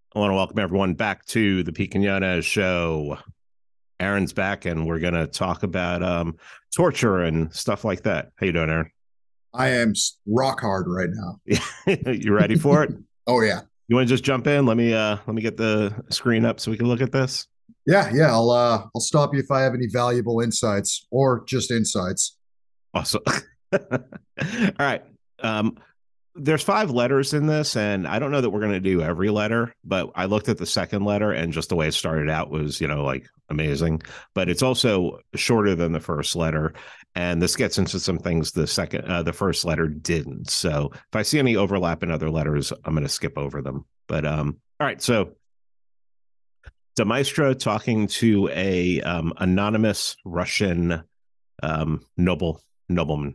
I want to welcome everyone back to the Pete Quinones show. Aaron's back, and we're going to talk about torture and stuff like that. How you doing, Aaron? I am rock hard right now. You ready for it? Oh yeah, You want to just jump in? Let me get the screen up so we can look at this. yeah. I'll stop you if I have any valuable insights or just insights. Awesome. All right. Um, there's five letters in this, and I don't know that we're going to do every letter, but I looked at the second letter, and just the way it started out was, like amazing. But it's also shorter than the first letter, and this gets into some things the first letter didn't. So if I see any overlap in other letters, I'm going to skip over them. But all right, so De Maistre talking to a anonymous Russian nobleman.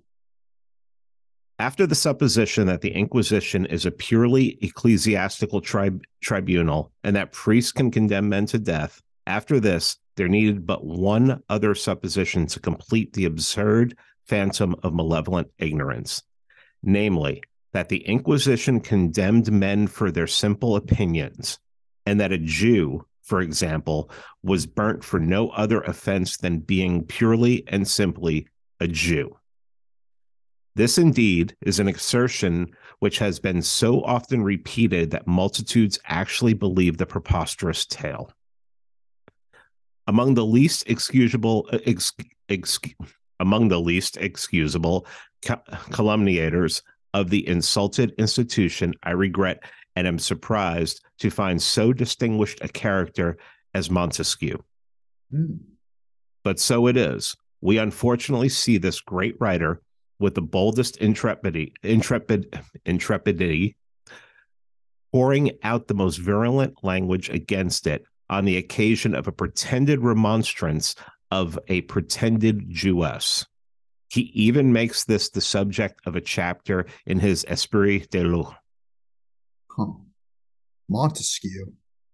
After the supposition that the Inquisition is a purely ecclesiastical tribunal and that priests can condemn men to death, after this, there needed but one other supposition to complete the absurd phantom of malevolent ignorance, namely, that the Inquisition condemned men for their simple opinions, and that a Jew, for example, was burnt for no other offense than being purely and simply a Jew. This indeed is an assertion which has been so often repeated that multitudes actually believe the preposterous tale. Among the least excusable, among the least excusable calumniators of the insulted institution, I regret and am surprised to find so distinguished a character as Montesquieu. But so it is. We unfortunately see this great writer with the boldest intrepidity, pouring out the most virulent language against it on the occasion of a pretended remonstrance of a pretended Jewess. He even makes this the subject of a chapter in his Esprit de l'eau. Huh. Montesquieu.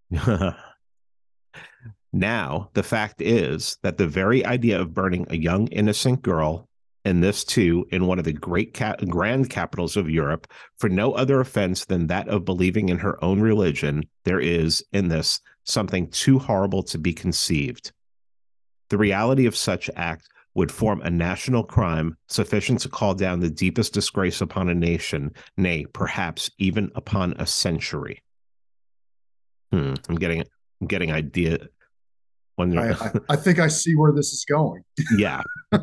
Now, the fact is that the very idea of burning a young innocent girl, and this too in one of the grand capitals of Europe, for no other offense than that of believing in her own religion, there is in this something too horrible to be conceived. The reality of such act would form a national crime sufficient to call down the deepest disgrace upon a nation, nay, perhaps even upon a century. I'm getting idea. I think I see where this is going. Yeah.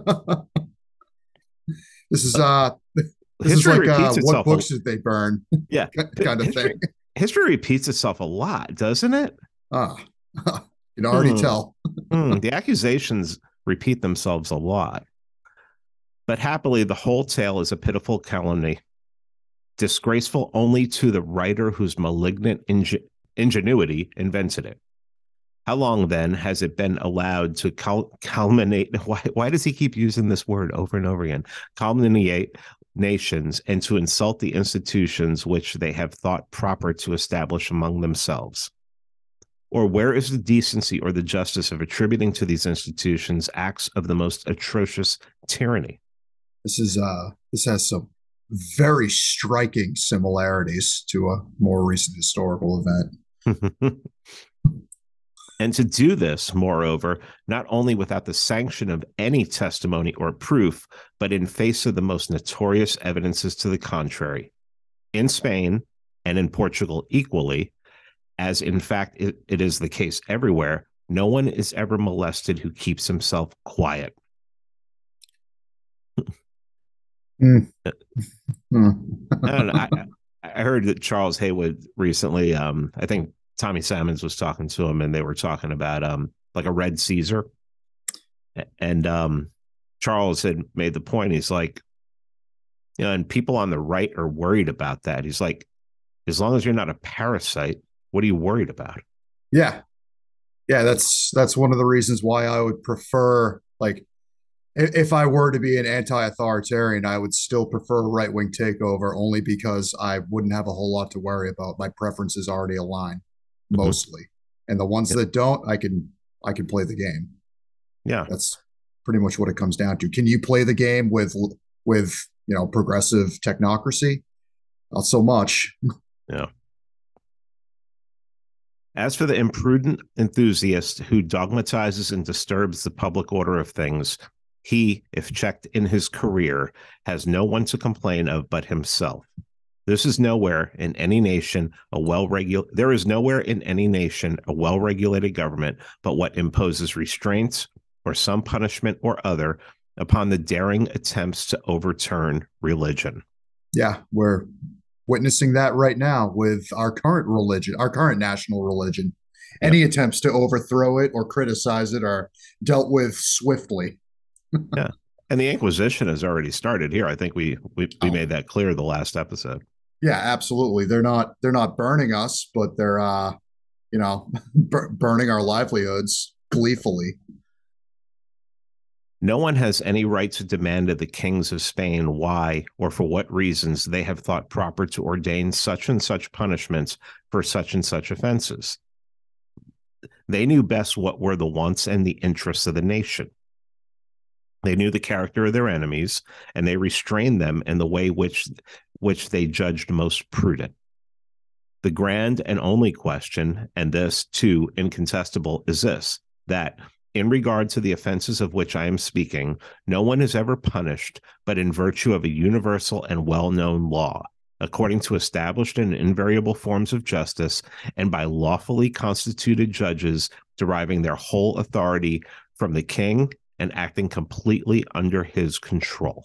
This is this is History like repeats what itself. books did they burn? Yeah. Kind of history, thing. history repeats itself a lot, doesn't it? Ah, you can already Hmm. tell. The accusations repeat themselves a lot. But happily, the whole tale is a pitiful calumny, disgraceful only to the writer whose malignant ingenuity invented it. How long, then, has it been allowed to culminate? Why does he keep using this word over and over again? Culminate nations and to insult the institutions which they have thought proper to establish among themselves? Or where is the decency or the justice of attributing to these institutions acts of the most atrocious tyranny? This has some very striking similarities to a more recent historical event. And to do this, moreover, not only without the sanction of any testimony or proof, but in face of the most notorious evidences to the contrary. In Spain and in Portugal equally, as in fact it is the case everywhere, no one is ever molested who keeps himself quiet. Mm. I don't know. I heard that Charles Haywood recently, I think Tommy Salmons was talking to him, and they were talking about like a red Caesar. And Charles had made the point. He's like, and people on the right are worried about that. He's like, as long as you're not a parasite, what are you worried about? Yeah, yeah, that's one of the reasons why I would prefer, like, if I were to be an anti-authoritarian, I would still prefer a right-wing takeover only because I wouldn't have a whole lot to worry about. My preferences already align Mm-hmm. mostly. And the ones that don't, I can play the game. Yeah. That's pretty much what it comes down to. Can you play the game with progressive technocracy? Not so much. Yeah. As for the imprudent enthusiast who dogmatizes and disturbs the public order of things, he, if checked in his career, has no one to complain of but himself. This is nowhere in any nation there is nowhere in any nation a well-regulated government but what imposes restraints or some punishment or other upon the daring attempts to overturn religion. Yeah, we're witnessing that right now with our current religion, our current national religion. Yep. Any attempts to overthrow it or criticize it are dealt with swiftly. Yeah. And the Inquisition has already started here. I think we made that clear the last episode. Yeah, absolutely. They're not burning us, but they're burning our livelihoods gleefully. No one has any right to demand of the kings of Spain why or for what reasons they have thought proper to ordain such and such punishments for such and such offenses. They knew best what were the wants and the interests of the nation. They knew the character of their enemies, and they restrained them in the way which they judged most prudent. The grand and only question, and this too incontestable, is this: that in regard to the offenses of which I am speaking, no one is ever punished but in virtue of a universal and well-known law, according to established and invariable forms of justice, and by lawfully constituted judges deriving their whole authority from the king and acting completely under his control.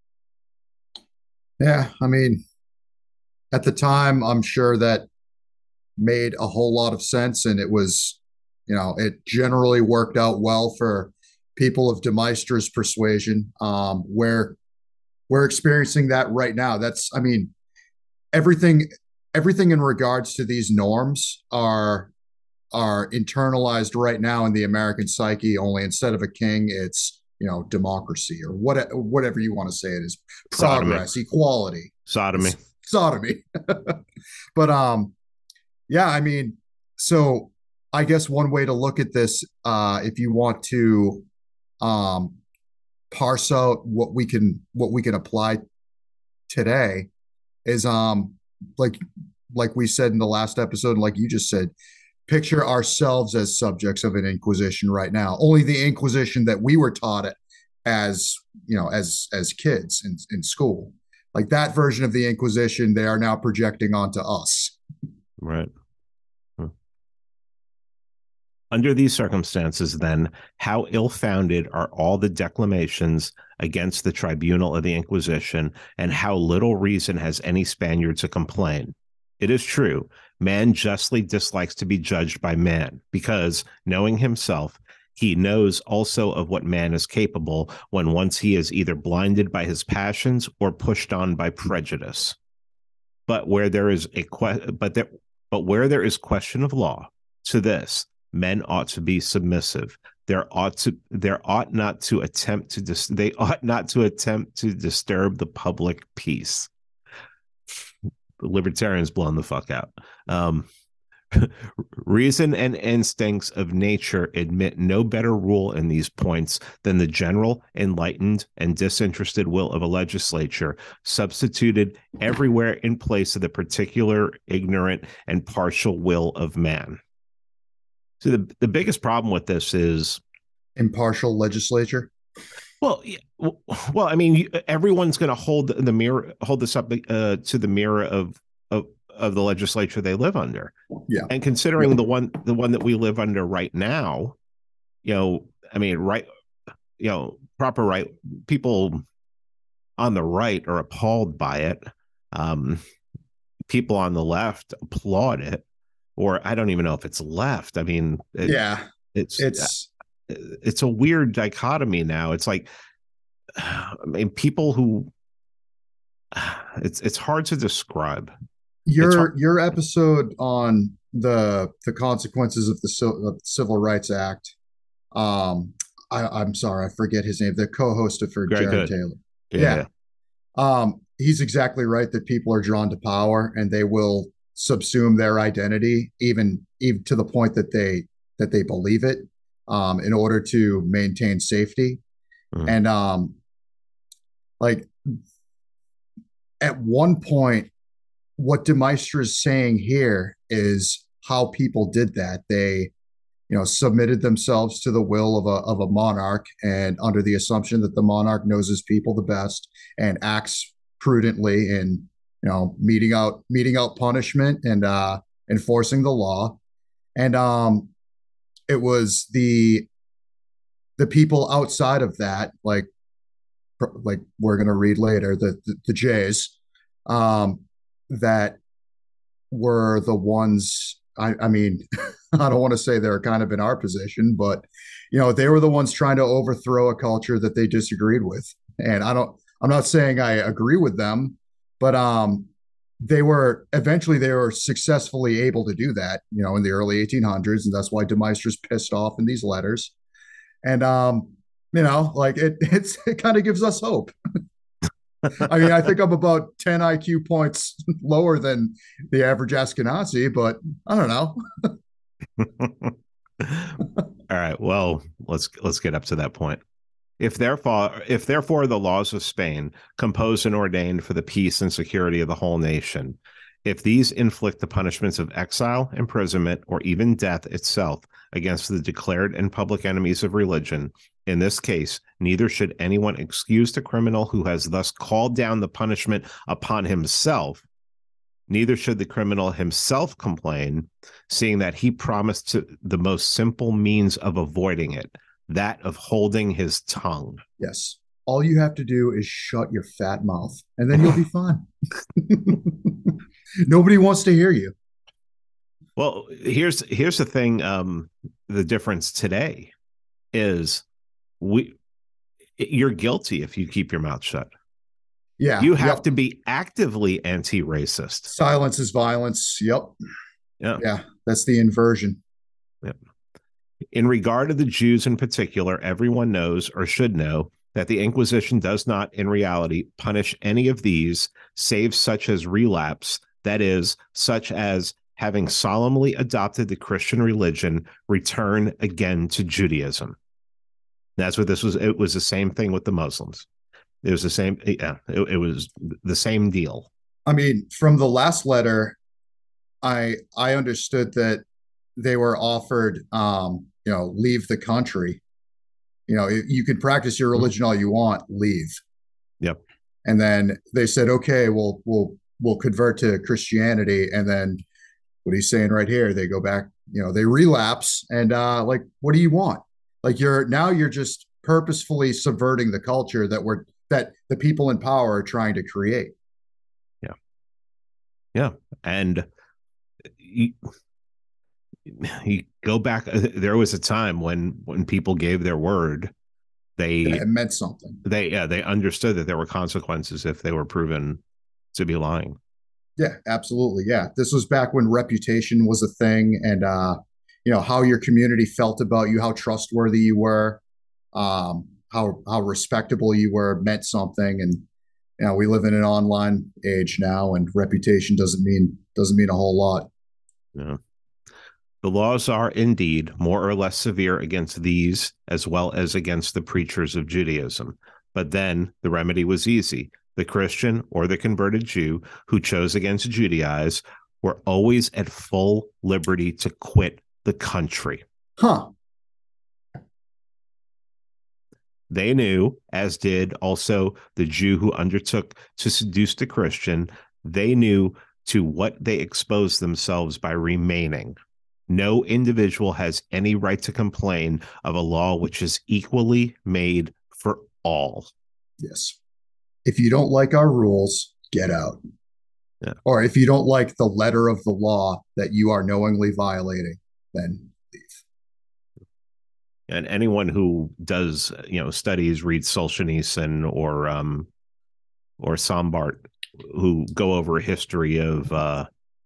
Yeah, I mean, at the time, I'm sure that made a whole lot of sense, and it was, it generally worked out well for people of de Maistre persuasion. Where we're experiencing that right now. That's, I mean, everything everything in regards to these norms are internalized right now in the American psyche. Only instead of a king, it's democracy or whatever you want to say it is, progress, equality, sodomy. it's sodomy. But yeah, I mean, so I guess one way to look at this, if you want to um, parse out what we can apply today, is like like we said in the last episode, like you just said, picture ourselves as subjects of an inquisition right now. Only the inquisition that we were taught it as as kids in school. Like that version of the inquisition, they are now projecting onto us. Right. Under these circumstances, then, how ill-founded are all the declamations against the tribunal of the Inquisition, and how little reason has any Spaniard to complain? It is true, man justly dislikes to be judged by man, because, knowing himself, he knows also of what man is capable when once he is either blinded by his passions or pushed on by prejudice. But where there is question of law, to this men ought to be submissive. They ought not to attempt to disturb the public peace. The libertarians blown the fuck out. Reason and instincts of nature admit no better rule in these points than the general, enlightened, and disinterested will of a legislature, substituted everywhere in place of the particular, ignorant, and partial will of man. So the biggest problem with this is Impartial legislature. well, I mean, everyone's going to hold this up to the mirror of the legislature they live under. Yeah, and considering the one that we live under right now, I mean, right, proper right people on the right are appalled by it. People on the left applaud it. Or I don't even know if it's left. I mean, it's a weird dichotomy now. It's like, I mean, people who it's hard to describe. Your episode on the consequences of the Civil Rights Act. I'm sorry, I forget his name. The co-host for Jared Taylor. Yeah. He's exactly right that people are drawn to power and they will subsume their identity, even to the point that they believe it, in order to maintain safety. And like at one point, what de Maistre is saying here is how people did that. They, submitted themselves to the will of a monarch, and under the assumption that the monarch knows his people the best and acts prudently in, meting out punishment and enforcing the law. And it was the people outside of that, like we're going to read later, the Jays, um, that were the ones. I mean, I don't want to say they're kind of in our position, but they were the ones trying to overthrow a culture that they disagreed with. And I'm not saying I agree with them, but they were successfully able to do that, in the early 1800s, and that's why De Maistre pissed off in these letters. And like it kind of gives us hope. I mean, I think I'm about 10 IQ points lower than the average Ashkenazi, but I don't know. All right. Well, let's get up to that point. If therefore the laws of Spain, composed and ordained for the peace and security of the whole nation, if these inflict the punishments of exile, imprisonment, or even death itself against the declared and public enemies of religion, in this case, neither should anyone excuse the criminal who has thus called down the punishment upon himself. Neither should the criminal himself complain, seeing that he promised to the most simple means of avoiding it, that of holding his tongue. Yes. All you have to do is shut your fat mouth, and then you'll be fine. Nobody wants to hear you. Well, here's the thing. The difference today is you're guilty if you keep your mouth shut. Yeah. You have to be actively anti-racist. Silence is violence. Yep. Yeah. That's the inversion. Yep. In regard to the Jews in particular, everyone knows or should know that the Inquisition does not, in reality, punish any of these, save such as relapse, that is, such as, having solemnly adopted the Christian religion, return again to Judaism. That's what this was. It was the same thing with the Muslims. It was the same. Yeah, it was the same deal. I mean, from the last letter, I understood that they were offered, leave the country. You can practice your religion all you want, leave. Yep. And then they said, okay, we'll convert to Christianity. And then what he's saying right here, they go back, they relapse. And like, what do you want? Like you're just purposefully subverting the culture that the people in power are trying to create. Yeah. Yeah. And you go back, there was a time when people gave their word, it meant something. They understood that there were consequences if they were proven to be lying. Yeah, absolutely. Yeah. This was back when reputation was a thing, and how your community felt about you, how trustworthy you were, how respectable you were meant something. And we live in an online age now, and reputation doesn't mean a whole lot. Yeah. The laws are indeed more or less severe against these as well as against the preachers of Judaism. But then the remedy was easy. The Christian or the converted Jew who chose again to Judaize were always at full liberty to quit the country. Huh. They knew, as did also the Jew who undertook to seduce the Christian, they knew to what they exposed themselves by remaining. No individual has any right to complain of a law which is equally made for all. Yes. If you don't like our rules, get out. Yeah. Or if you don't like the letter of the law that you are knowingly violating, then leave. And anyone who does, studies, reads Solzhenitsyn or Sombart, who go over a history of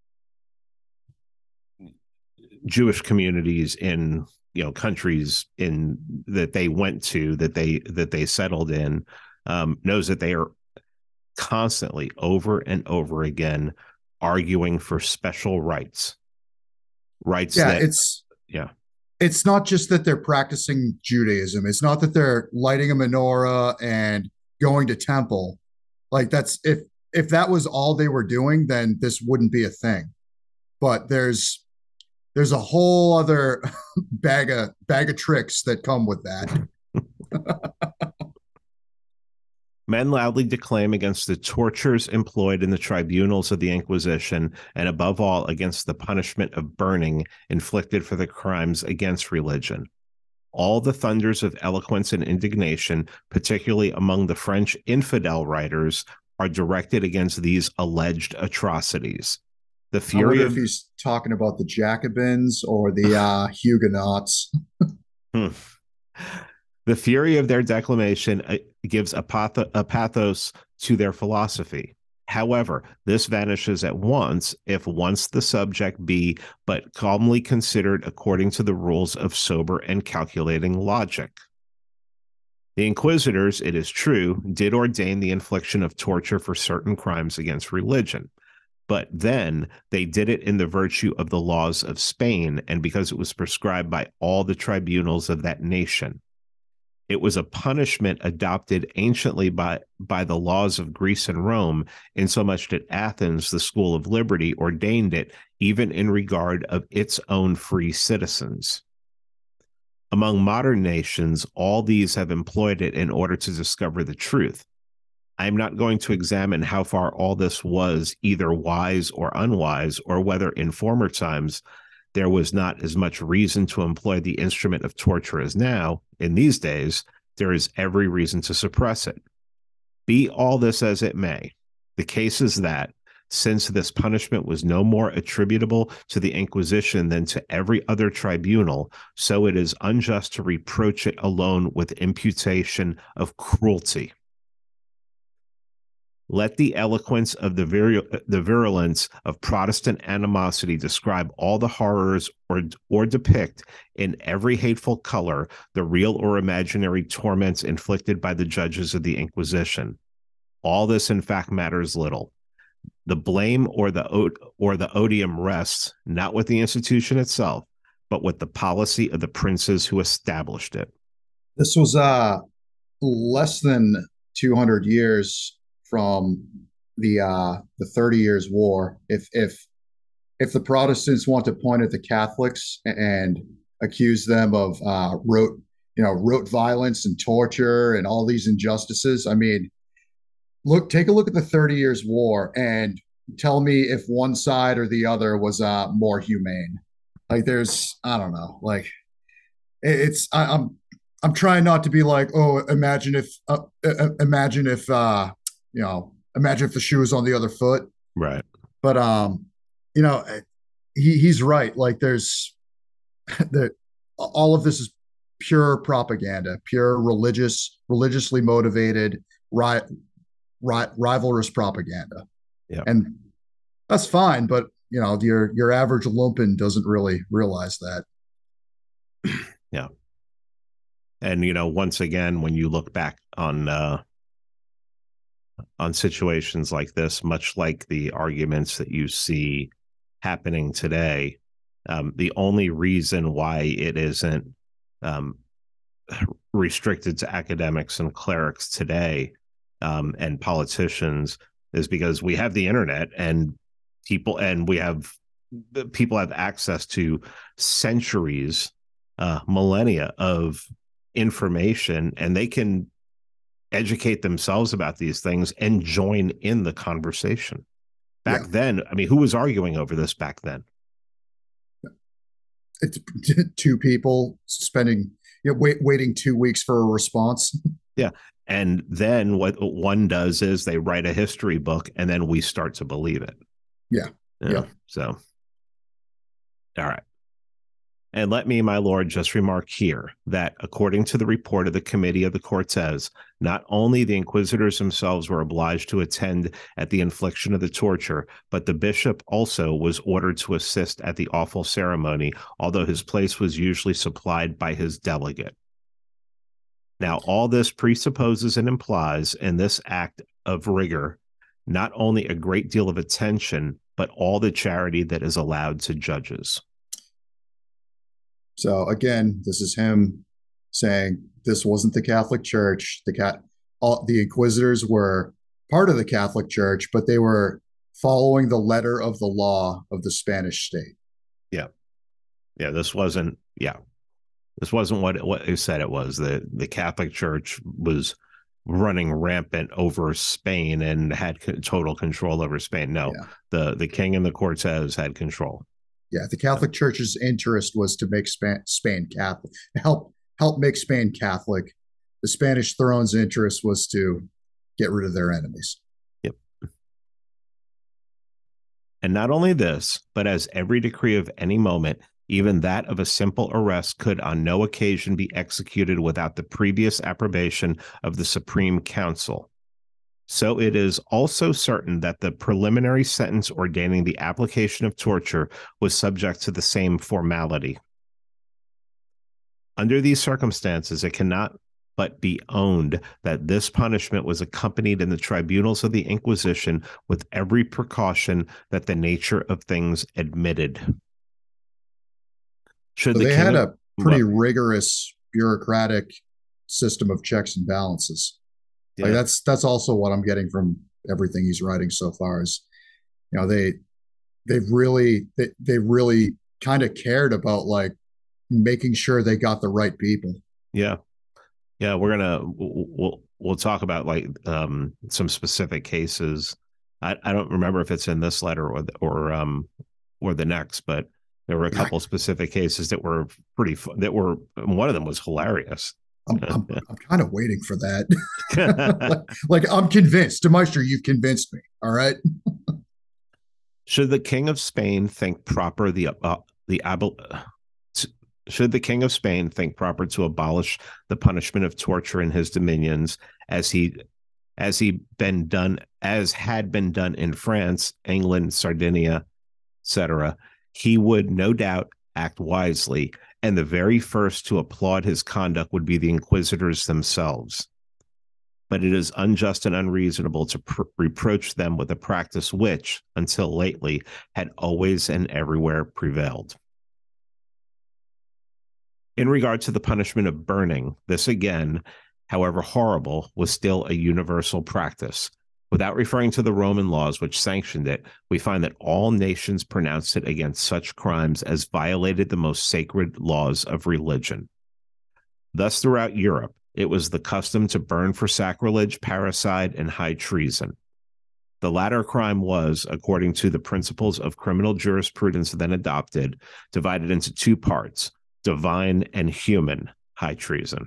Jewish communities in countries in that they went to, that they settled in, knows that they are constantly over and over again arguing for special rights. Yeah, it's not just that they're practicing Judaism. It's not that they're lighting a menorah and going to temple. Like that's if that was all they were doing, then this wouldn't be a thing. But there's there's a whole other bag of tricks that come with that. Men loudly declaim against the tortures employed in the tribunals of the Inquisition, and above all, against the punishment of burning inflicted for the crimes against religion. All the thunders of eloquence and indignation, particularly among the French infidel writers, are directed against these alleged atrocities. The I fury wonder if of he's talking about the Jacobins or the Huguenots. Hmm. The fury of their declamation gives a pathos to their philosophy. However, this vanishes at once if once the subject be but calmly considered according to the rules of sober and calculating logic. The inquisitors, it is true, did ordain the infliction of torture for certain crimes against religion. But then they did it in the virtue of the laws of Spain and because it was prescribed by all the tribunals of that nation. It was a punishment adopted anciently by the laws of Greece and Rome, insomuch that Athens, the school of liberty, ordained it even in regard of its own free citizens. Among modern nations, all these have employed it in order to discover the truth. I am not going to examine how far all this was either wise or unwise, or whether in former times there was not as much reason to employ the instrument of torture as now. In these days, there is every reason to suppress it. Be all this as it may, the case is that, since this punishment was no more attributable to the Inquisition than to every other tribunal, so it is unjust to reproach it alone with imputation of cruelty. Let the eloquence of the virulence of Protestant animosity describe all the horrors or depict in every hateful color the real or imaginary torments inflicted by the judges of the Inquisition. All this, in fact, matters little. The blame or the odium rests not with the institution itself, but with the policy of the princes who established it. This was less than 200 years from the 30 Years War. If the Protestants want to point at the Catholics and accuse them of rote violence and torture and all these injustices, I mean, take a look at the 30 Years War and tell me if one side or the other was more humane. Like, I don't know, like it's I'm trying not to be like, oh, imagine if the shoe was on the other foot. Right. But you know, he's right. Like, there's the all of this is pure propaganda, pure religiously motivated, rivalrous propaganda. Yeah. And that's fine, but your average lumpen doesn't really realize that. Yeah. And once again, when you look back on situations like this, much like the arguments that you see happening today, the only reason why it isn't um, restricted to academics and clerics today, and politicians, is because we have the internet and people have access to centuries, millennia of information, and they can educate themselves about these things and join in the conversation. Back then, I mean, who was arguing over this back then? It's two people spending, waiting 2 weeks for a response. Yeah. And then what one does is they write a history book, and then we start to believe it. Yeah. Yeah. So, all right. And let me, my lord, just remark here that according to the report of the Committee of the Cortes, not only the inquisitors themselves were obliged to attend at the infliction of the torture, but the bishop also was ordered to assist at the awful ceremony, although his place was usually supplied by his delegate. Now, all this presupposes and implies in this act of rigor not only a great deal of attention, but all the charity that is allowed to judges. So again, this is him saying this wasn't the Catholic Church. The inquisitors were part of the Catholic Church, but they were following the letter of the law of the Spanish state. Yeah. Yeah, this wasn't what it said it was. The Catholic Church was running rampant over Spain and had total control over Spain. No, Yeah. the king and the Cortes had control. Yeah. The Catholic Church's interest was to make Spain Catholic, help make Spain Catholic. The Spanish throne's interest was to get rid of their enemies. Yep. And not only this, but as every decree of any moment, even that of a simple arrest, could on no occasion be executed without the previous approbation of the Supreme Council. So it is also certain that the preliminary sentence ordaining the application of torture was subject to the same formality. Under these circumstances, it cannot but be owned that this punishment was accompanied in the tribunals of the Inquisition with every precaution that the nature of things admitted. So they had a pretty rigorous bureaucratic system of checks and balances. Yeah. Like that's also what I'm getting from everything he's writing so far is, they really kind of cared about like making sure they got the right people. Yeah. Yeah, we'll talk about like some specific cases. I don't remember if it's in this letter or the next, but there were a couple specific cases that were pretty that were one of them was hilarious. I'm kind of waiting for that. like I'm convinced. Meister, you've convinced me. All right. Should the King of Spain think proper should the King of Spain think proper to abolish the punishment of torture in his dominions, as had been done in France, England, Sardinia, etc., he would no doubt act wisely, and the very first to applaud his conduct would be the inquisitors themselves. But it is unjust and unreasonable to reproach them with a practice which, until lately, had always and everywhere prevailed. In regard to the punishment of burning, this again, however horrible, was still a universal practice. Without referring to the Roman laws which sanctioned it, we find that all nations pronounced it against such crimes as violated the most sacred laws of religion. Thus, throughout Europe, it was the custom to burn for sacrilege, parricide, and high treason. The latter crime was, according to the principles of criminal jurisprudence then adopted, divided into two parts: divine and human high treason.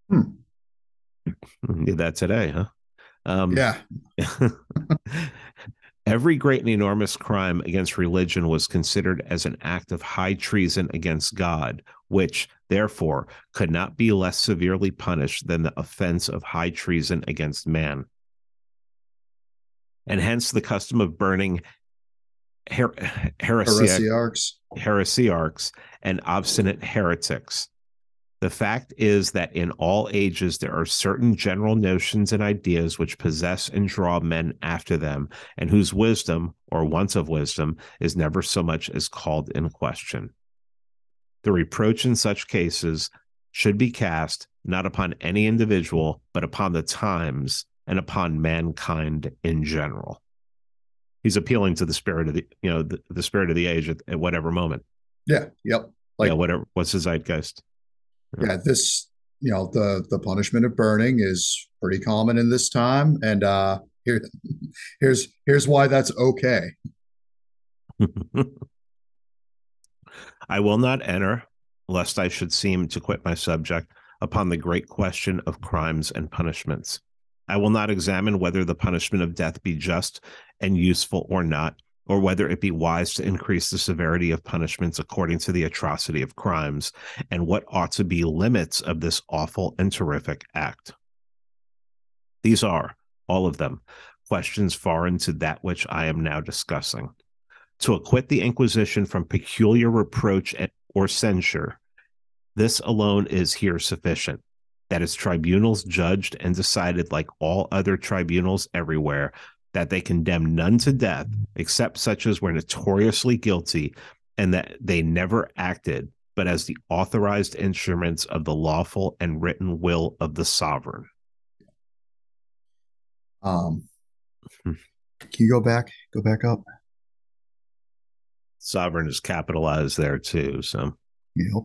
Did that today, huh? Yeah. Every great and enormous crime against religion was considered as an act of high treason against God, which, therefore, could not be less severely punished than the offense of high treason against man. And hence the custom of burning heresiarchs and obstinate heretics. The fact is that in all ages there are certain general notions and ideas which possess and draw men after them, and whose wisdom, or want of wisdom, is never so much as called in question. The reproach in such cases should be cast not upon any individual, but upon the times and upon mankind in general. He's appealing to the spirit of the spirit of the age at whatever moment. Yeah. Yep. Whatever. What's the zeitgeist? Yeah. This, the punishment of burning is pretty common in this time, and here's why that's okay. I will not enter, lest I should seem to quit my subject, upon the great question of crimes and punishments. I will not examine whether the punishment of death be just and useful or not, or whether it be wise to increase the severity of punishments according to the atrocity of crimes, and what ought to be limits of this awful and terrific act. These are, all of them, questions foreign to that which I am now discussing. To acquit the Inquisition from peculiar reproach or censure, this alone is here sufficient, that its tribunals judged and decided like all other tribunals everywhere, that they condemned none to death except such as were notoriously guilty, and that they never acted but as the authorized instruments of the lawful and written will of the sovereign. Can you go back up? Sovereign is capitalized there too. So Yep.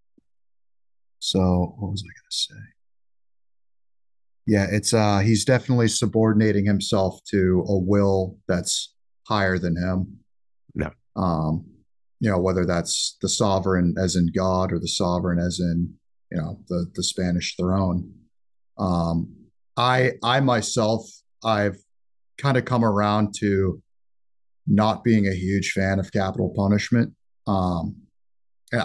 So what was I going to say? Yeah, it's he's definitely subordinating himself to a will that's higher than him. No. Um, whether that's the sovereign as in God or the sovereign as in, the Spanish throne. Um, I myself, I've kind of come around to not being a huge fan of capital punishment. Um, and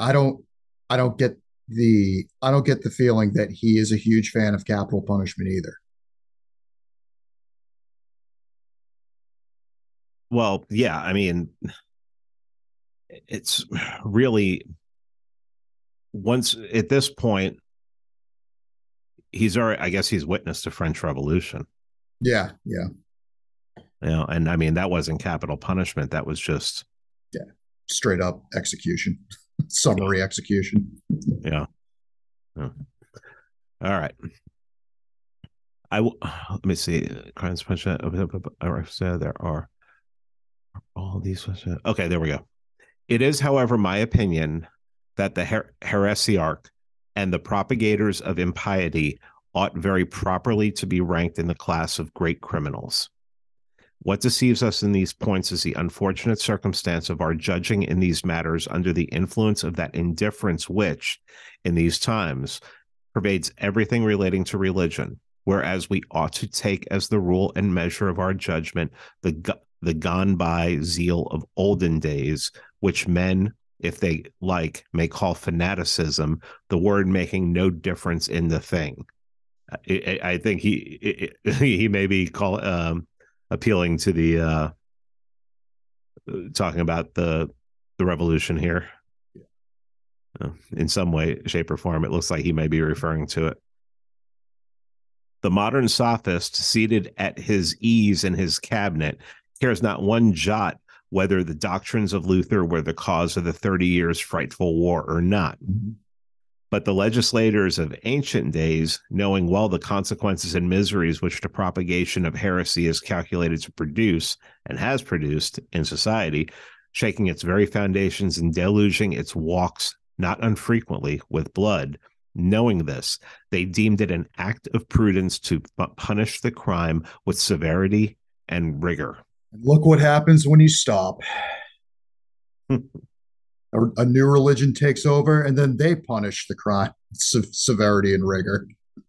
I don't get the feeling that he is a huge fan of capital punishment either. Well, yeah, I mean, it's really once at this point, he's already, I guess he's witnessed the French Revolution. Yeah, yeah, And I mean, that wasn't capital punishment. That was just, yeah. Straight up execution, summary execution. yeah. Yeah. All right. Let me see. Crimes punishment. There are all these. Okay, there we go. It is, however, my opinion that the heresiarch and the propagators of impiety ought very properly to be ranked in the class of great criminals. What deceives us in these points is the unfortunate circumstance of our judging in these matters under the influence of that indifference which, in these times, pervades everything relating to religion, whereas we ought to take as the rule and measure of our judgment the gone by zeal of olden days, which men, if they like, may call fanaticism, the word making no difference in the thing. I think he may be appealing to the talking about the revolution here. In some way, shape, or form. It looks like he may be referring to it. The modern sophist, seated at his ease in his cabinet, cares not one jot whether the doctrines of Luther were the cause of the 30 years' frightful war or not. Mm-hmm. But the legislators of ancient days, knowing well the consequences and miseries which the propagation of heresy is calculated to produce and has produced in society, shaking its very foundations and deluging its walks not unfrequently with blood, knowing this, they deemed it an act of prudence to punish the crime with severity and rigor. Look what happens when you stop. A new religion takes over, and then they punish the crime with severity and rigor.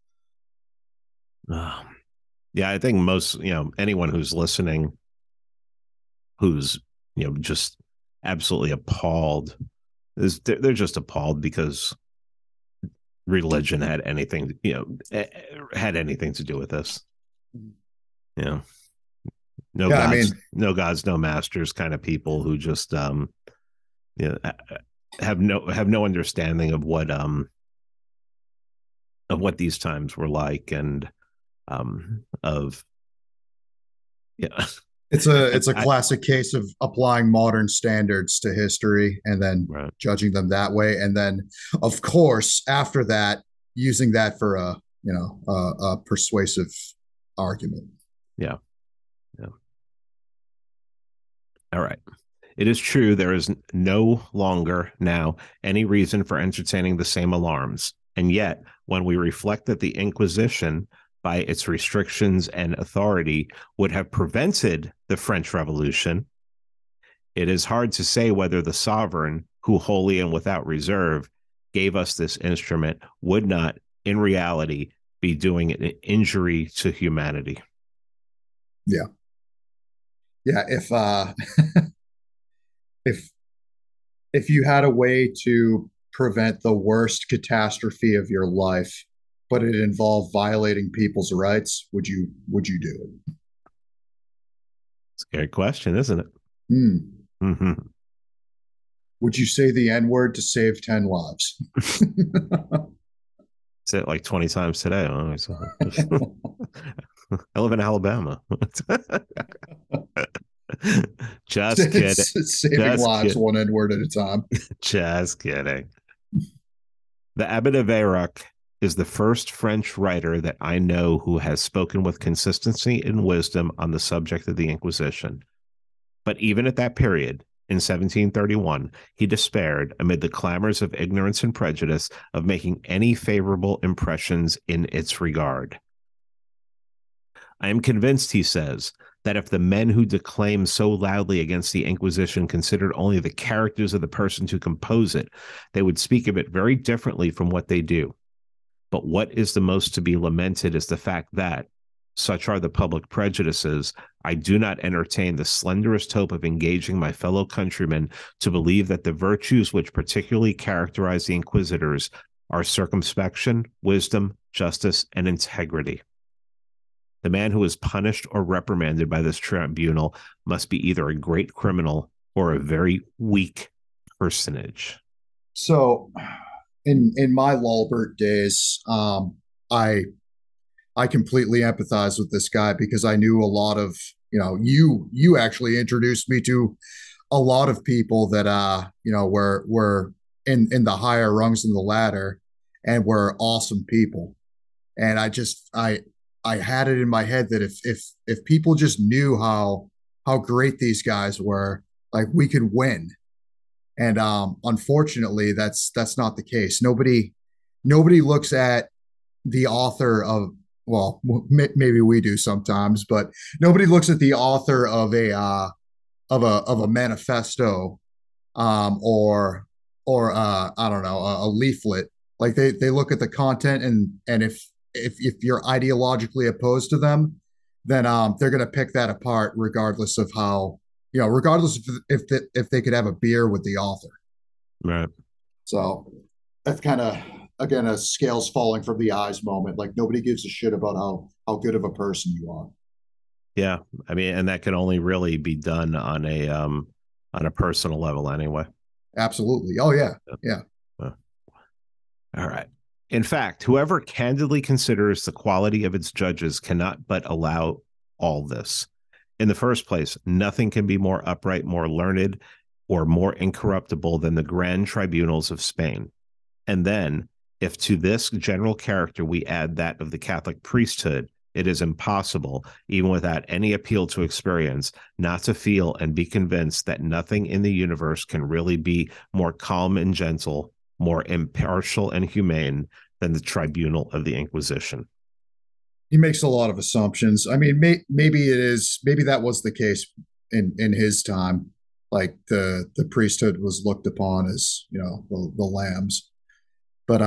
Yeah, I think most, anyone who's listening, who's, just absolutely appalled, they're just appalled because religion had anything, had anything to do with this. No gods, no gods, no masters kind of people who just, have no understanding of what these times were like, and it's a classic case of applying modern standards to history and then judging them that way, and then of course after that using that for a persuasive argument. Yeah. All right. It is true there is no longer now any reason for entertaining the same alarms. And yet, when we reflect that the Inquisition, by its restrictions and authority, would have prevented the French Revolution, it is hard to say whether the sovereign, who wholly and without reserve gave us this instrument, would not, in reality, be doing an injury to humanity. Yeah. Yeah, if you had a way to prevent the worst catastrophe of your life, but it involved violating people's rights, would you do it? It's a great question, isn't it? Mm-hmm. Would you say the N-word to save 10 lives? Say it like 20 times today. I live in Alabama. Just kidding. Saving just lives kidding. One N-word at a time. Just kidding. The Abbot of Veyrac is the first French writer that I know who has spoken with consistency and wisdom on the subject of the Inquisition. But even at that period, In 1731, he despaired, amid the clamors of ignorance and prejudice, of making any favorable impressions in its regard. I am convinced, he says, that if the men who declaim so loudly against the Inquisition considered only the characters of the persons who compose it, they would speak of it very differently from what they do. But what is the most to be lamented is the fact that, such are the public prejudices, I do not entertain the slenderest hope of engaging my fellow countrymen to believe that the virtues which particularly characterize the inquisitors are circumspection, wisdom, justice, and integrity. The man who is punished or reprimanded by this tribunal must be either a great criminal or a very weak personage. So, in my Lulbert days, I completely empathize with this guy because I knew a lot of, you actually introduced me to a lot of people that were in the higher rungs of the ladder and were awesome people. And I had it in my head that if people just knew how great these guys were, like, we could win. And unfortunately, that's not the case. Nobody looks at the author of, well, maybe we do sometimes, but nobody looks at the author of a manifesto, or I don't know, a leaflet. Like, they look at the content, and if you're ideologically opposed to them, then they're going to pick that apart regardless of how, regardless if they could have a beer with the author. Right. So that's kind of, again, a scales falling from the eyes moment. Like, nobody gives a shit about how good of a person you are. Yeah, I mean, and that can only really be done on a personal level anyway. Absolutely. Oh yeah. Yeah. All right. In fact, whoever candidly considers the quality of its judges cannot but allow all this. In the first place, nothing can be more upright, more learned, or more incorruptible than the grand tribunals of Spain. And then, if to this general character we add that of the Catholic priesthood, it is impossible, even without any appeal to experience, not to feel and be convinced that nothing in the universe can really be more calm and gentle, more impartial and humane than the tribunal of the Inquisition. He makes a lot of assumptions. I mean, maybe that was the case in his time. Like, the priesthood was looked upon as, the lambs. But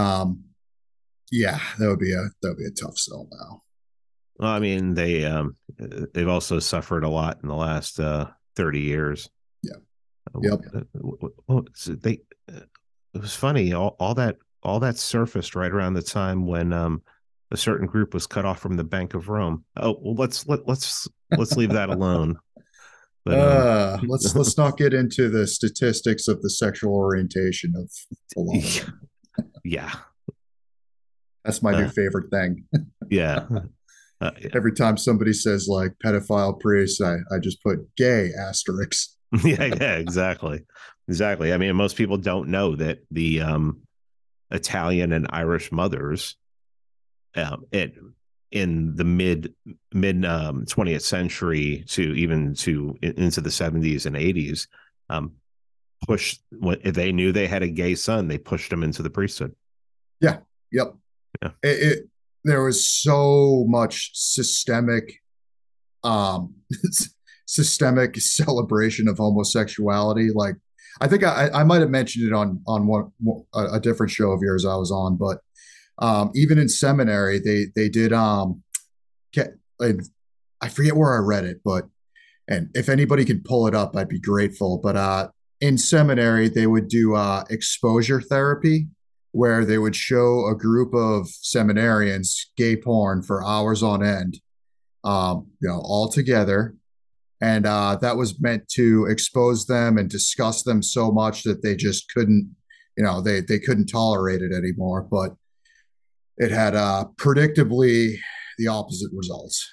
yeah, that would be a tough sell now. Well, I mean, they've also suffered a lot in the last 30 years. Yeah. Yep. It was funny. All that surfaced right around the time when a certain group was cut off from the Bank of Rome. Oh, well, let's leave that alone. But let's not get into the statistics of the sexual orientation of a lot of them. Yeah. That's my new favorite thing. Yeah. Yeah. Every time somebody says, like, pedophile priest, I just put gay asterisks. Yeah, exactly. I mean, most people don't know that the Italian and Irish mothers, in the mid 20th century to into the 70s and 80s, pushed, if they knew they had a gay son, they pushed him into the priesthood. Yeah. Yep. Yeah. There was so much systemic celebration of homosexuality. Like, I think I might have mentioned it on a different show of yours I was on, but even in seminary, they did I forget where I read it, and if anybody can pull it up, I'd be grateful. But in seminary, they would do exposure therapy, where they would show a group of seminarians gay porn for hours on end, all together. And that was meant to expose them and discuss them so much that they just couldn't, they couldn't tolerate it anymore. But it had predictably the opposite results.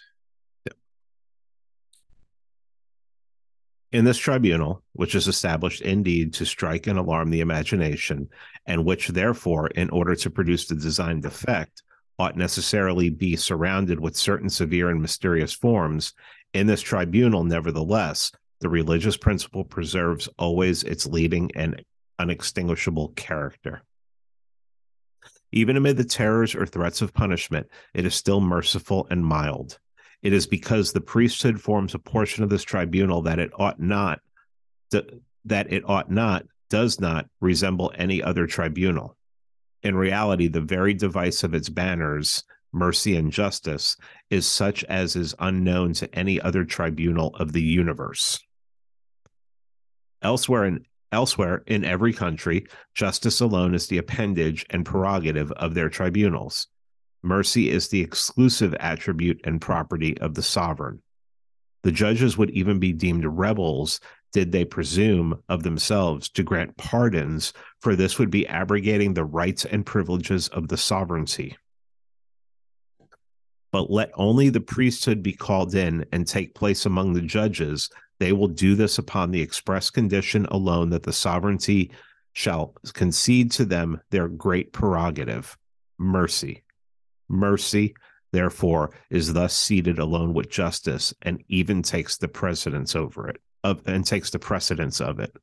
In this tribunal, which is established indeed to strike and alarm the imagination, and which therefore, in order to produce the designed effect, ought necessarily be surrounded with certain severe and mysterious forms, in this tribunal, nevertheless, the religious principle preserves always its leading and unextinguishable character. Even amid the terrors or threats of punishment, it is still merciful and mild. It is because the priesthood forms a portion of this tribunal that it ought not, does not resemble any other tribunal. In reality, the very device of its banners, mercy and justice, is such as is unknown to any other tribunal of the universe. Elsewhere in every country, justice alone is the appendage and prerogative of their tribunals. Mercy is the exclusive attribute and property of the sovereign. The judges would even be deemed rebels did they presume of themselves to grant pardons, for this would be abrogating the rights and privileges of the sovereignty. But let only the priesthood be called in and take place among the judges, they will do this upon the express condition alone that the sovereignty shall concede to them their great prerogative, mercy. Mercy, therefore, is thus seated alone with justice, and even takes the precedence over it, precedence of it.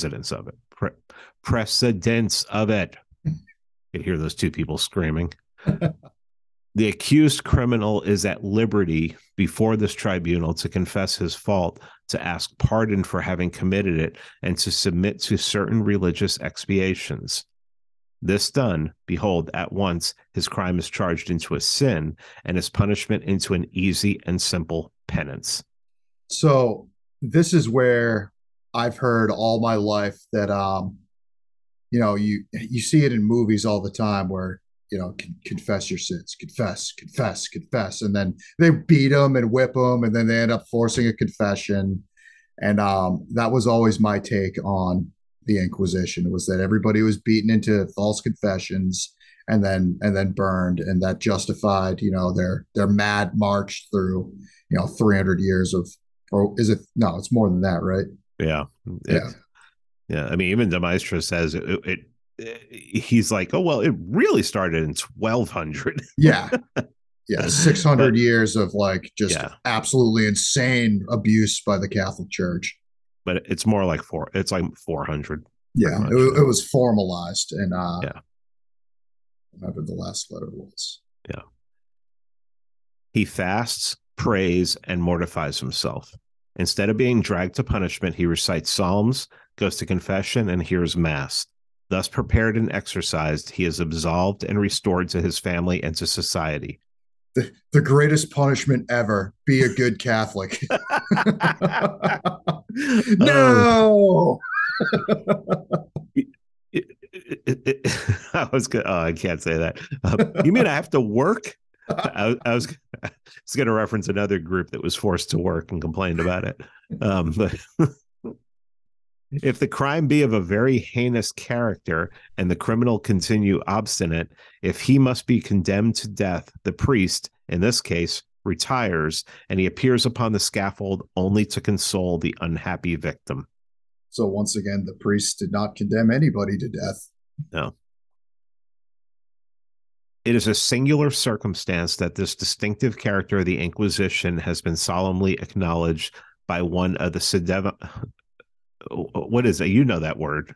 You could hear those two people screaming. The accused criminal is at liberty before this tribunal to confess his fault, to ask pardon for having committed it, and to submit to certain religious expiations. This done, behold, at once his crime is charged into a sin, and his punishment into an easy and simple penance. So this is where I've heard all my life that you see it in movies all the time where confess your sins, confess, and then they beat them and whip them, and then they end up forcing a confession. And that was always my take on the Inquisition, was that everybody was beaten into false confessions and then burned, and that justified their mad march through 300 years of, or is it, no, it's more than that, right? Yeah. I mean, even de Maistre says he's like, oh well, it really started in 1200. Yeah 600 years of absolutely insane abuse by the Catholic Church. But it's more like 400. Yeah, it was formalized, and whatever the last letter was. Yeah. He fasts, prays, and mortifies himself. Instead of being dragged to punishment, he recites psalms, goes to confession, and hears mass. Thus prepared and exercised, he is absolved and restored to his family and to society. The greatest punishment ever: be a good Catholic. No. I was good. Oh, I can't say that. You mean I have to work? I was going to reference another group that was forced to work and complained about it. But if the crime be of a very heinous character and the criminal continue obstinate, if he must be condemned to death, the priest, in this case, retires, and he appears upon the scaffold only to console the unhappy victim. So once again, the priest did not condemn anybody to death. No. It is a singular circumstance that this distinctive character of the Inquisition has been solemnly acknowledged by one of the what is it? You know that word.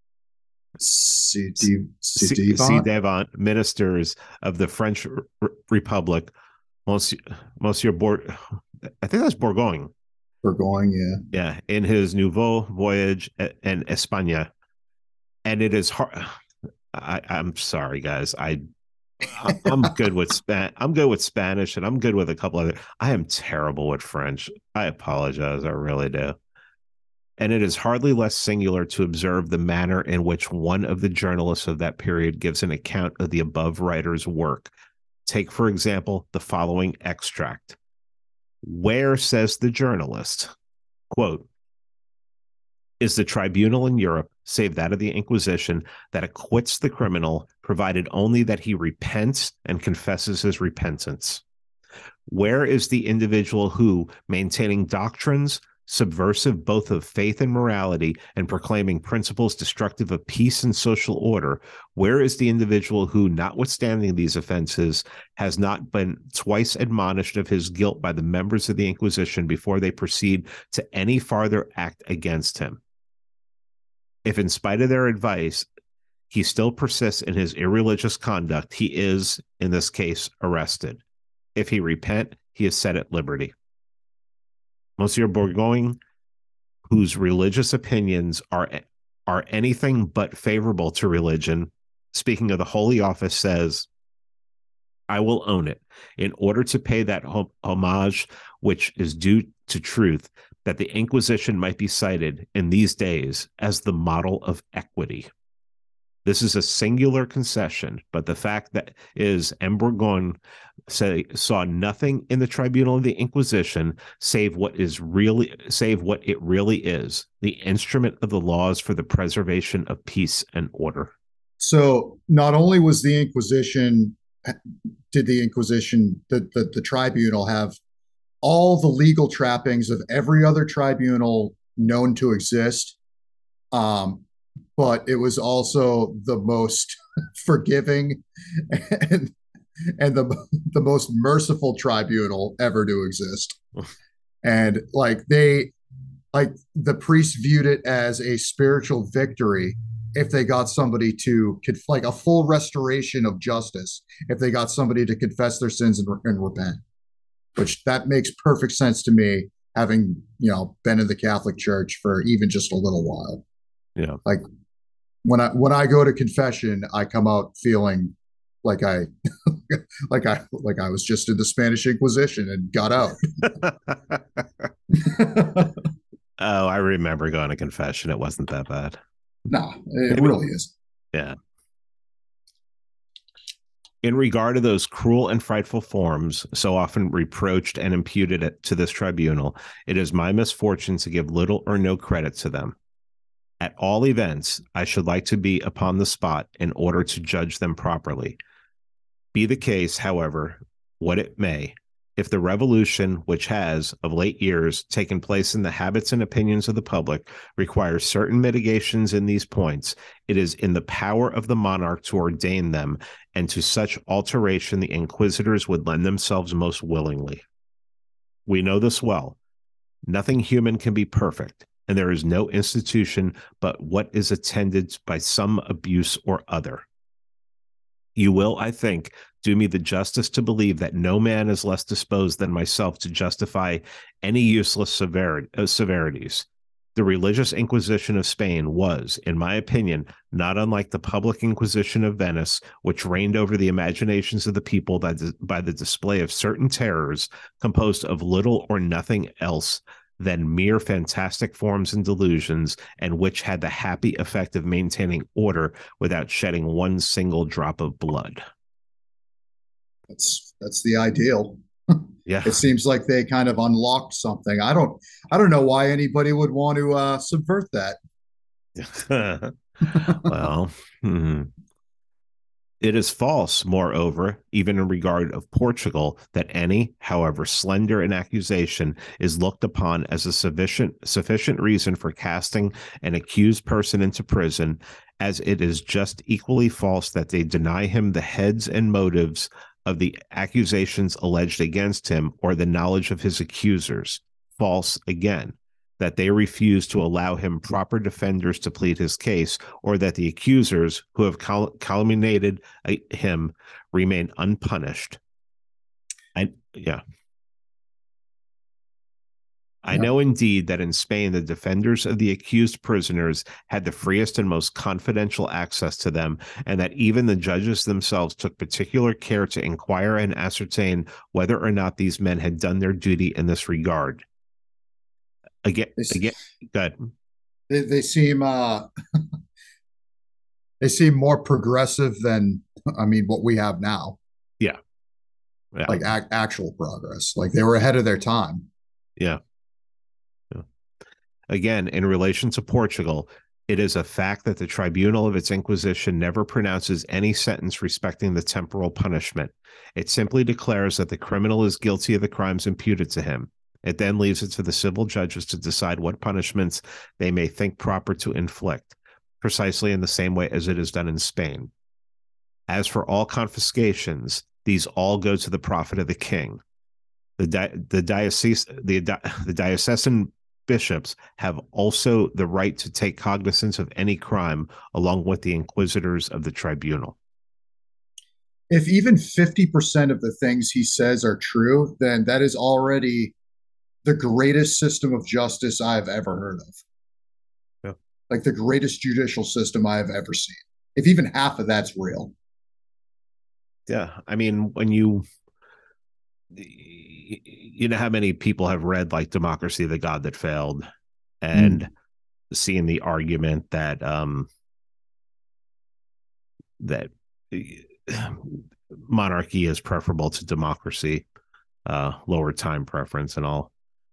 Ci-devant ministers of the French Republic, Monsieur I think that's Bourgogne. Bourgogne, yeah. Yeah, in his Nouveau Voyage in Espagne. And it is hard. I'm sorry, guys. I'm good with I'm good with Spanish, and I'm good with a couple other. I am terrible with French. I apologize. I really do. And it is hardly less singular to observe the manner in which one of the journalists of that period gives an account of the above writer's work. Take, for example, the following extract. Where, says the journalist, quote, is the tribunal in Europe, save that of the Inquisition, that acquits the criminal, provided only that he repents and confesses his repentance? Where is the individual who, maintaining doctrines, subversive both of faith and morality, and proclaiming principles destructive of peace and social order, where is the individual who, notwithstanding these offenses, has not been twice admonished of his guilt by the members of the Inquisition before they proceed to any farther act against him? If, in spite of their advice, he still persists in his irreligious conduct, he is, in this case, arrested. If he repent, he is set at liberty. Monsieur Bourgogne, whose religious opinions are anything but favorable to religion, speaking of the Holy Office, says, I will own it, in order to pay that homage which is due to truth, that the Inquisition might be cited in these days as the model of equity. This is a singular concession, but the fact that is M. Bourgogne saw nothing in the tribunal of the Inquisition save what it really is, the instrument of the laws for the preservation of peace and order. So not only was the Inquisition, did the Inquisition, the tribunal have all the legal trappings of every other tribunal known to exist, but it was also the most forgiving and the most merciful tribunal ever to exist. And the priests viewed it as a spiritual victory if they got somebody to, like, a full restoration of justice if they got somebody to confess their sins and repent, which that makes perfect sense to me, having, been in the Catholic Church for even just a little while. Yeah. Like, when I go to confession, I come out feeling like I was just in the Spanish Inquisition and got out. Oh, I remember going to confession. It wasn't that bad. No, it really is. Yeah. In regard to those cruel and frightful forms so often reproached and imputed to this tribunal, it is my misfortune to give little or no credit to them. At all events, I should like to be upon the spot in order to judge them properly. Be the case, however, what it may, if the revolution which has, of late years, taken place in the habits and opinions of the public requires certain mitigations in these points, it is in the power of the monarch to ordain them, and to such alteration the inquisitors would lend themselves most willingly. We know this well. Nothing human can be perfect, and there is no institution but what is attended by some abuse or other. You will, I think, do me the justice to believe that no man is less disposed than myself to justify any useless severities. The religious Inquisition of Spain was, in my opinion, not unlike the public Inquisition of Venice, which reigned over the imaginations of the people by the display of certain terrors composed of little or nothing else than mere fantastic forms and delusions, and which had the happy effect of maintaining order without shedding one single drop of blood. That's the ideal. Yeah. It seems like they kind of unlocked something. I don't know why anybody would want to subvert that. Well, It is false, moreover, even in regard of Portugal, that any, however slender an accusation, is looked upon as a sufficient reason for casting an accused person into prison, as it is just equally false that they deny him the heads and motives of the accusations alleged against him, or the knowledge of his accusers. False, again, that they refuse to allow him proper defenders to plead his case, or that the accusers who have calumniated him remain unpunished. I know indeed that in Spain, the defenders of the accused prisoners had the freest and most confidential access to them, and that even the judges themselves took particular care to inquire and ascertain whether or not these men had done their duty in this regard. Again, good. They seem they seem more progressive than, what we have now. Yeah. Like actual progress. Like they were ahead of their time. Yeah. Again, in relation to Portugal, it is a fact that the tribunal of its Inquisition never pronounces any sentence respecting the temporal punishment. It simply declares that the criminal is guilty of the crimes imputed to him. It then leaves it to the civil judges to decide what punishments they may think proper to inflict, precisely in the same way as it is done in Spain. As for all confiscations, these all go to the profit of the king. The diocesan bishops have also the right to take cognizance of any crime, along with the inquisitors of the tribunal. If even 50% of the things he says are true, then that is already the greatest system of justice I've ever heard of. Yeah. Like the greatest judicial system I have ever seen. If even half of that's real. Yeah. I mean, when you know how many people have read like Democracy, the God That Failed, and seeing the argument that that monarchy is preferable to democracy, lower time preference and all.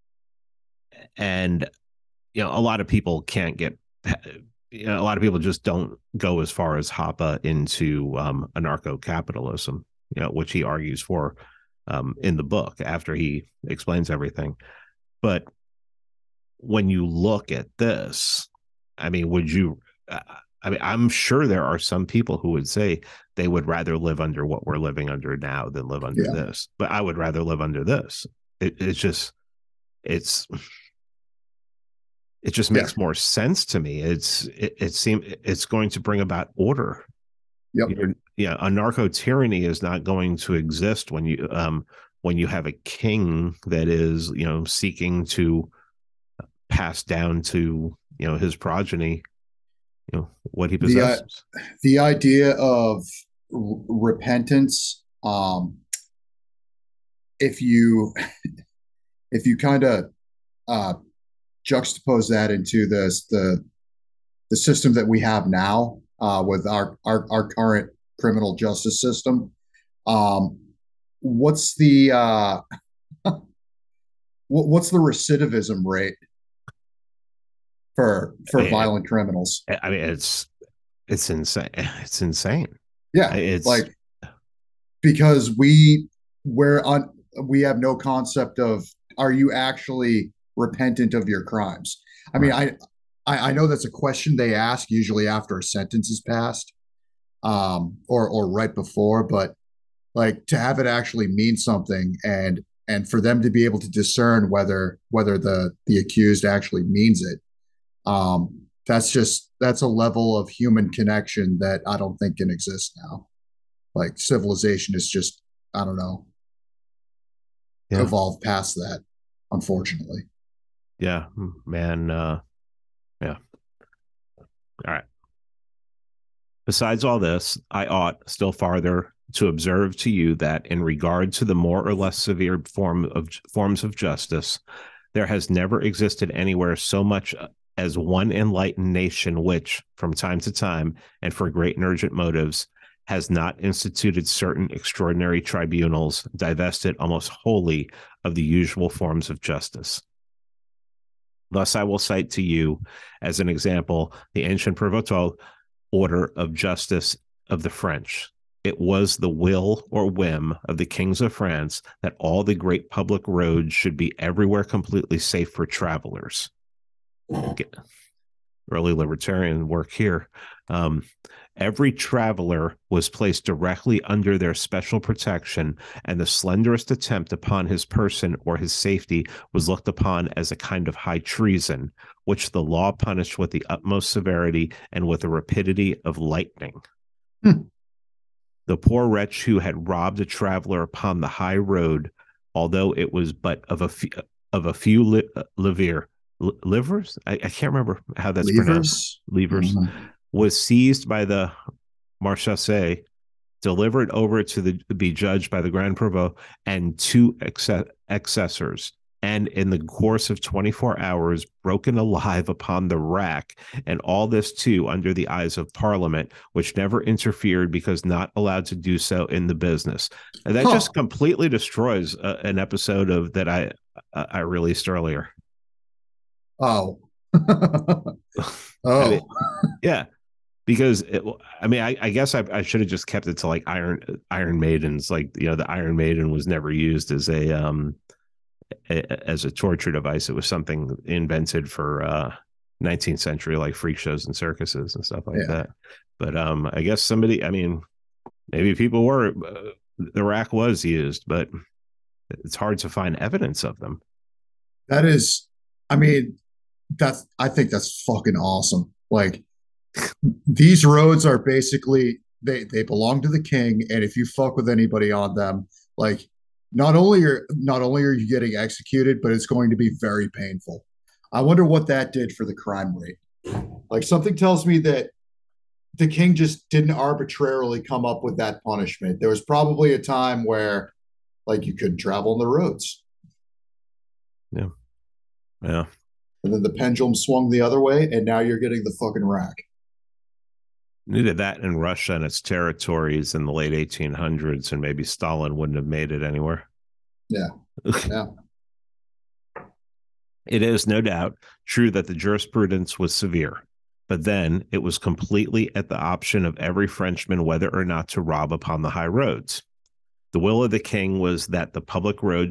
And a lot of people can't get a lot of people just don't go as far as Hoppe into anarcho-capitalism, which he argues for in the book after he explains everything. But when you look at this, I mean, I'm sure there are some people who would say they would rather live under what we're living under now than live under this. But I would rather live under this. It just makes more sense to me. It seems it's going to bring about order. Yep. Anarcho tyranny is not going to exist when you have a king that is seeking to pass down to his progeny what he possesses. The idea of repentance, if you kind of juxtapose that into the system that we have now with our current criminal justice system, what's the what's the recidivism rate for violent criminals? I mean, it's insane. It's insane. Yeah, it's like because we have no concept of, are you actually repentant of your crimes? I mean, I know that's a question they ask usually after a sentence is passed, or right before, but like to have it actually mean something and for them to be able to discern whether the accused actually means it. That's a level of human connection that I don't think can exist now. Like civilization is just, I don't know, evolved past that, unfortunately. Yeah, man. Yeah. All right. Besides all this, I ought still farther to observe to you that in regard to the more or less severe forms of justice, there has never existed anywhere so much as one enlightened nation which, from time to time, and for great and urgent motives, has not instituted certain extraordinary tribunals divested almost wholly of the usual forms of justice. Thus, I will cite to you, as an example, the ancient Prévôtal order of justice of the French. It was the will or whim of the kings of France that all the great public roads should be everywhere completely safe for travelers. Early libertarian work here. Every traveler was placed directly under their special protection, and the slenderest attempt upon his person or his safety was looked upon as a kind of high treason, which the law punished with the utmost severity and with the rapidity of lightning. The poor wretch who had robbed a traveler upon the high road, although it was but of a few livers, I can't remember how that's pronounced. Levers. Was seized by the Marchese, delivered over to be judged by the Grand Prévôt and two accessors, and in the course of 24 hours broken alive upon the rack, and all this too under the eyes of Parliament, which never interfered because not allowed to do so in the business. And that just completely destroys an episode of that I released earlier. Oh. I mean, yeah. Because I guess I should have just kept it to like Iron Maidens. Like, the Iron Maiden was never used as a as a torture device. It was something invented for 19th century, like freak shows and circuses and stuff like Yeah. that. But I guess somebody, I mean, maybe people were, the rack was used, but it's hard to find evidence of them. That is, I mean, I think that's fucking awesome. Like these roads are basically they belong to the king, and if you fuck with anybody on them, like not only are you getting executed, but it's going to be very painful. I wonder what that did for the crime rate. Like something tells me that the king just didn't arbitrarily come up with that punishment. There was probably a time where like you couldn't travel on the roads. Yeah. Yeah. And then the pendulum swung the other way, and now you're getting the fucking rack. Needed that in Russia and its territories in the late 1800s, and maybe Stalin wouldn't have made it anywhere. Yeah. Yeah. It is no doubt true that the jurisprudence was severe, but then it was completely at the option of every Frenchman whether or not to rob upon the high roads. The will of the king was that the public road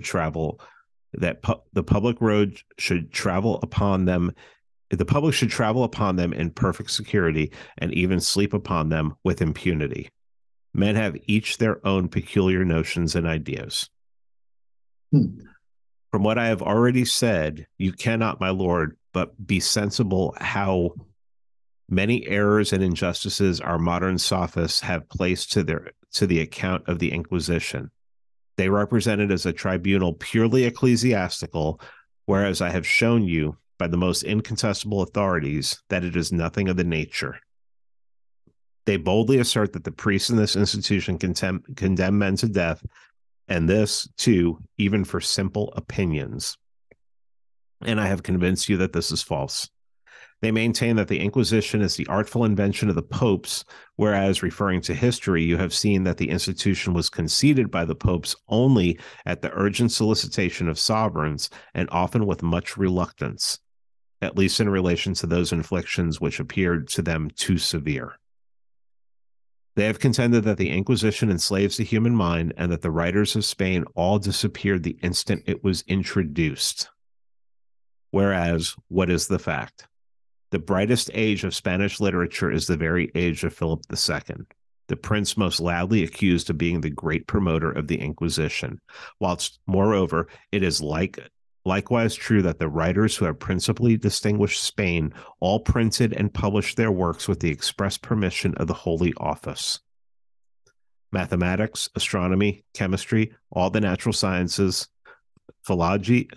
should travel upon them. The public should travel upon them in perfect security and even sleep upon them with impunity. Men have each their own peculiar notions and ideas. Hmm. From what I have already said, you cannot, my lord, but be sensible how many errors and injustices our modern sophists have placed to the account of the Inquisition. They represent it as a tribunal purely ecclesiastical, whereas I have shown you by the most incontestable authorities that it is nothing of the nature. They boldly assert that the priests in this institution condemn men to death, and this, too, even for simple opinions. And I have convinced you that this is false. They maintain that the Inquisition is the artful invention of the popes, whereas, referring to history, you have seen that the institution was conceded by the popes only at the urgent solicitation of sovereigns, and often with much reluctance, at least in relation to those inflictions which appeared to them too severe. They have contended that the Inquisition enslaves the human mind, and that the writers of Spain all disappeared the instant it was introduced. Whereas, what is the fact? The brightest age of Spanish literature is the very age of Philip II, the prince most loudly accused of being the great promoter of the Inquisition, whilst, moreover, it is likewise true that the writers who have principally distinguished Spain all printed and published their works with the express permission of the Holy Office. Mathematics, astronomy, chemistry, all the natural sciences, philology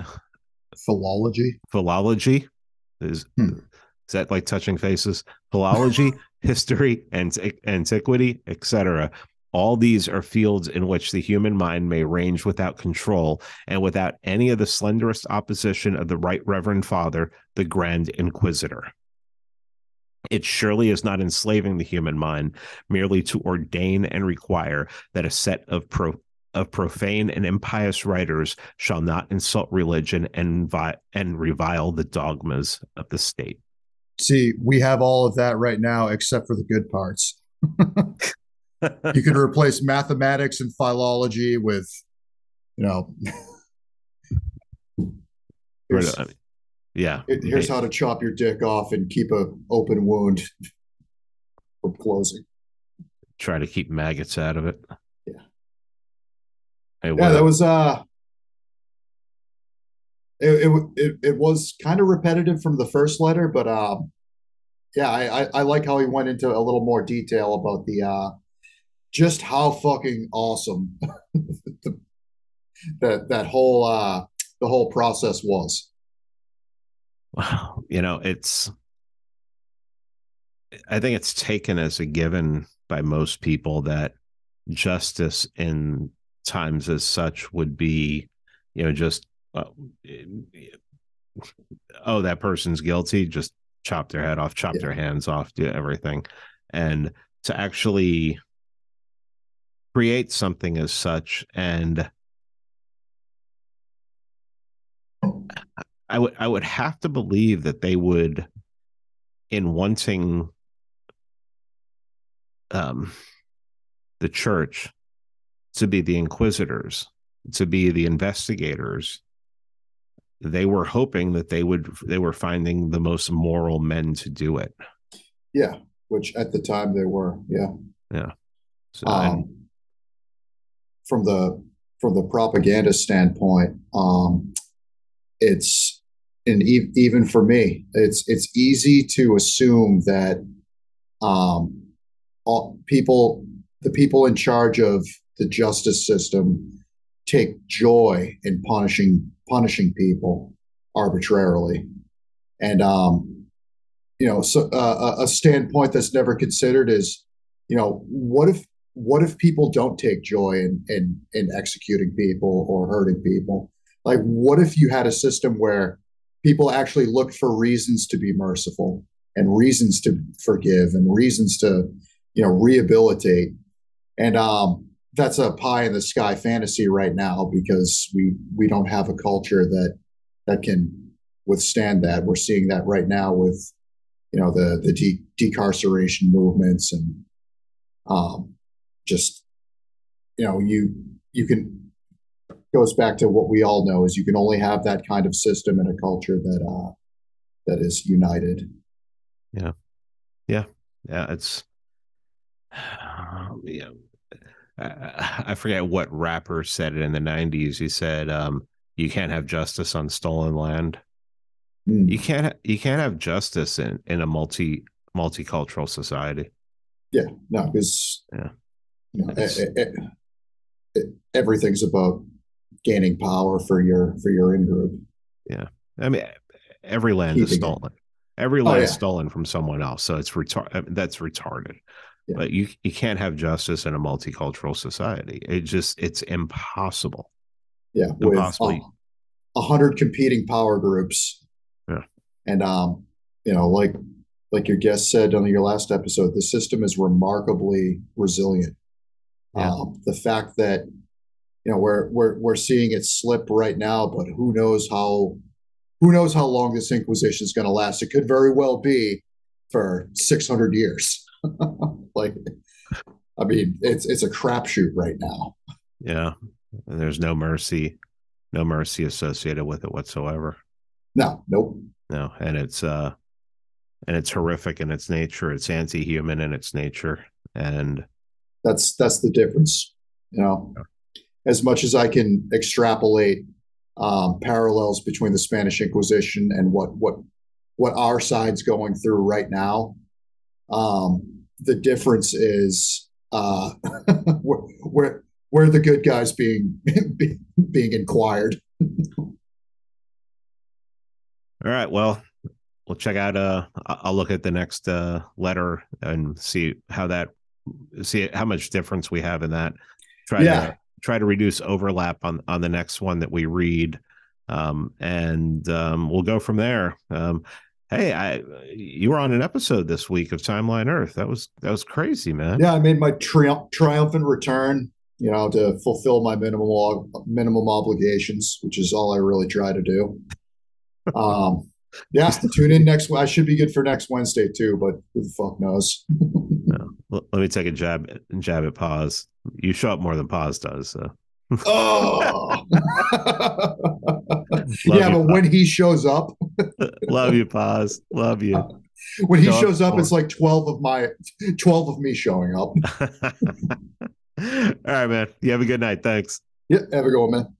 is is that like touching faces? Philology, history, and antiquity, etc. All these are fields in which the human mind may range without control and without any of the slenderest opposition of the Right Reverend Father, the Grand Inquisitor. It surely is not enslaving the human mind merely to ordain and require that a set of profane and impious writers shall not insult religion and revile the dogmas of the state. See, we have all of that right now, except for the good parts. You could replace mathematics and philology with, you know, here's, yeah. here's how to chop your dick off and keep a open wound from closing. Try to keep maggots out of it. Yeah. Hey, yeah, that was it was kind of repetitive from the first letter, but yeah, I like how he went into a little more detail about the just how fucking awesome that whole the whole process was. Wow, I think it's taken as a given by most people that justice in times as such would be, just oh, that person's guilty, just chop their head off, chop their hands off, do everything. And to actually create something as such, and I would have to believe that they would, in wanting the church to be the inquisitors, to be the investigators, they were hoping that they were finding the most moral men to do it. Yeah, which at the time they were. Yeah. Yeah. So, from the propaganda standpoint, it's and even for me, it's easy to assume that all people, the people in charge of the justice system, take joy in punishing people arbitrarily, and so a standpoint that's never considered is, what if people don't take joy in executing people or hurting people? Like, what if you had a system where people actually looked for reasons to be merciful and reasons to forgive and reasons to, rehabilitate? And that's a pie in the sky fantasy right now because we don't have a culture that can withstand that. We're seeing that right now with the decarceration movements and just you can, goes back to what we all know, is you can only have that kind of system in a culture that is united. yeah, yeah, it's yeah. I forget what rapper said it in the 90s. He said, you can't have justice on stolen land. You can't have justice in a multicultural society. Yeah, no, because Yeah. Everything's about gaining power for your in group. Yeah. I mean, every land is stolen. Every land is stolen from someone else. So it's that's retarded. Yeah. But you can't have justice in a multicultural society. It's impossible. Yeah. Impossible. With 100 competing power groups. Yeah. And like your guest said on your last episode, the system is remarkably resilient. Yeah. The fact that we're seeing it slip right now, but who knows how long this Inquisition is going to last? It could very well be for 600 years. Like, I mean, it's a crapshoot right now. Yeah, and there's no mercy associated with it whatsoever. No, nope. No, and it's horrific in its nature. It's anti-human in its nature, and that's the difference. As much as I can extrapolate parallels between the Spanish Inquisition and what our side's going through right now, the difference is where the good guys being inquired. All right, well, we'll check out. I'll look at the next letter and see how much difference we have in that. Try to reduce overlap on the next one that we read, and we'll go from there. Hey, you were on an episode this week of Timeline Earth. That was crazy, man. Yeah, I made my triumphant return, to fulfill my minimum obligations, which is all I really try to do. Yeah, tune in next. I should be good for next Wednesday too, but who the fuck knows? Let me take a jab at Paz. You show up more than Paz does. So. Oh, yeah, but Paz. When he shows up, love you, Paz. Love you. When he shows up, it's like 12 of me showing up. All right, man. You have a good night. Thanks. Yeah, have a good one, man.